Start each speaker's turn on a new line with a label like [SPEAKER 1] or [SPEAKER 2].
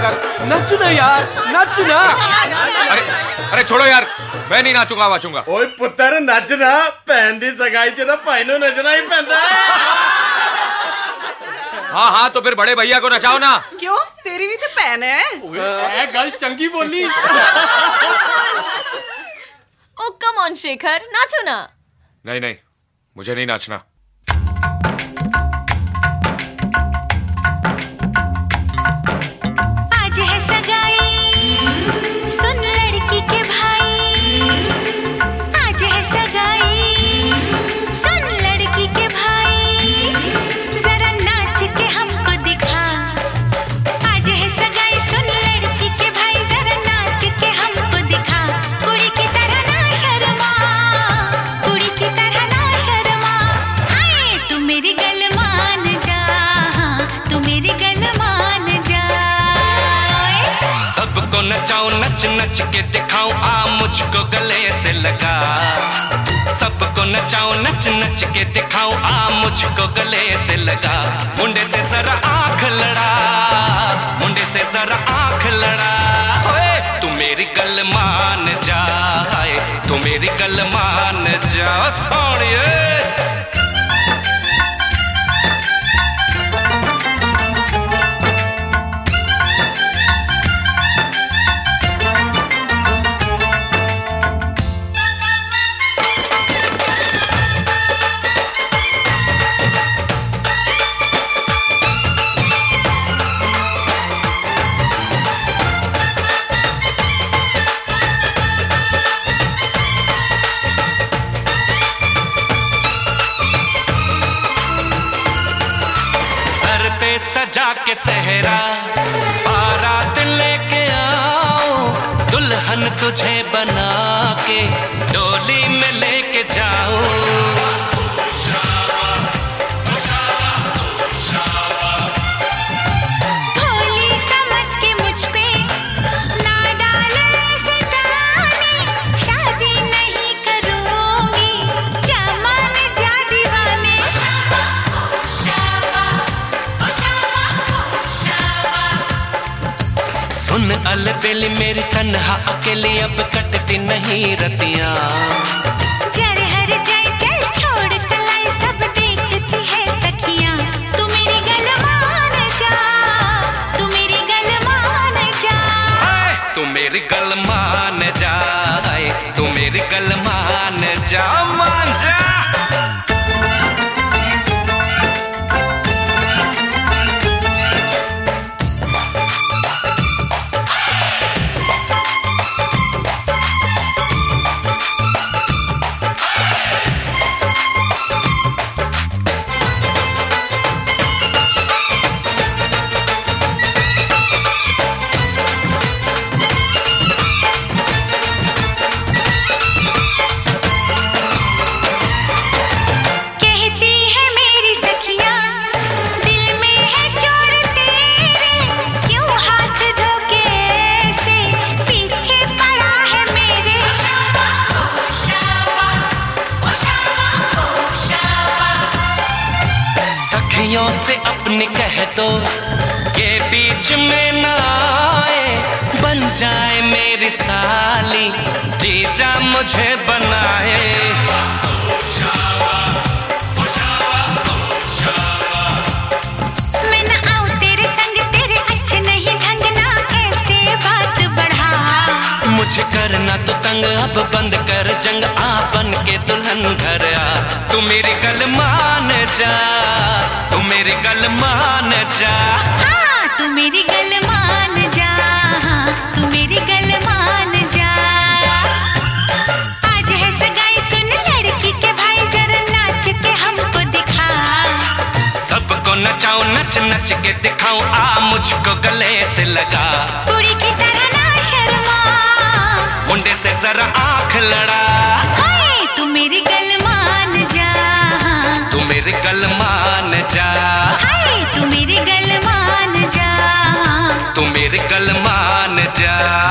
[SPEAKER 1] कर, नचना यार, नचना।
[SPEAKER 2] अरे छोड़ो यार, मैं नहीं नाचूंगा वाचूंगा।
[SPEAKER 3] ओए पुत्र नचना, भैन दी सगाई च तो भाई नूं नचना ही पैंदा।
[SPEAKER 2] हाँ तो फिर बड़े भैया को नचाओ ना।
[SPEAKER 4] क्यों, तेरी भी तो भैन है।
[SPEAKER 1] गल चंगी बोली।
[SPEAKER 5] ओ कम ऑन शेखर, नाचो ना।
[SPEAKER 2] नहीं, मुझे नहीं नाचना।
[SPEAKER 6] आज है सगाई, सुन लड़की के भाई। आज है सगाई, सुन लड़की के भाई। जरा नाच के हमको दिखा। आज है सगाई, सुन लड़की के भाई। जरा नाच के हमको दिखा। कुड़ी की तरह ना शर्मा, कुड़ी की तरह ना शर्मा। आए तू मेरी गल मान जा, तू मेरी गल मान जा।
[SPEAKER 7] सबको नचाऊं, नच नच के दिखाऊं, आ मुझको गले से लगा। सबको नचाऊं, नच नच के दिखाऊं, आ मुझको गले से लगा। मुंडे से जरा आंख लड़ा, मुंडे से जरा आंख लड़ा। ओए तू मेरी गल मान जा, तू मेरी गल मान जा सोनिए। सजा के सहरा बारात लेके आओ, दुल्हन तुझे बना के डोली में लेके जाओ।
[SPEAKER 6] भोली समझ के मुझ पे ना डाले ऐसे ताने। शादी नहीं करूंगी, जमान जा दीवाने।
[SPEAKER 7] सुन अलबेली मेरी तन्हा अकेली, अब कटती नहीं रतियां।
[SPEAKER 6] जर हर जाए चल छोड़ कलाई, सब देखती है सखियां। तू मेरी गल मान जा, तू मेरी गल मान जा।
[SPEAKER 7] तू मेरी गल मान जा, तू मेरी गल मान जा, मान जा। से अपनी कह दो ये बीच में ना आए, बन जाए मेरी साली, जीजा मुझे बनाए।
[SPEAKER 6] मैं ना आऊं तेरे संग, तेरे अच्छे नहीं ढंग, ना ऐसे बात बढ़ा।
[SPEAKER 7] मुझे करना तो तंग, अब बंद कर जंग, आ बन के दुल्हन घर आ। तू मेरी गल मान जा, तू मेरी गल मान जा।
[SPEAKER 6] हाँ तू मेरी गल मान जा, तू मेरी गल मान जा। आज है सगाई, सुन लड़की के भाई, जरा नाच के हमको दिखा।
[SPEAKER 7] सबको नचाऊं, नच नच के दिखाऊं, आ मुझको गले से लगा।
[SPEAKER 6] कुड़ी की तरह ना शर्मा,
[SPEAKER 7] मुंडे से जरा आंख लड़ा।
[SPEAKER 6] हाय तू मेरी गल मान जा,
[SPEAKER 7] तू मेरी गल मान जा।
[SPEAKER 6] हाय तू मेरी गल मान जा,
[SPEAKER 7] तू मेरी गल मान जा।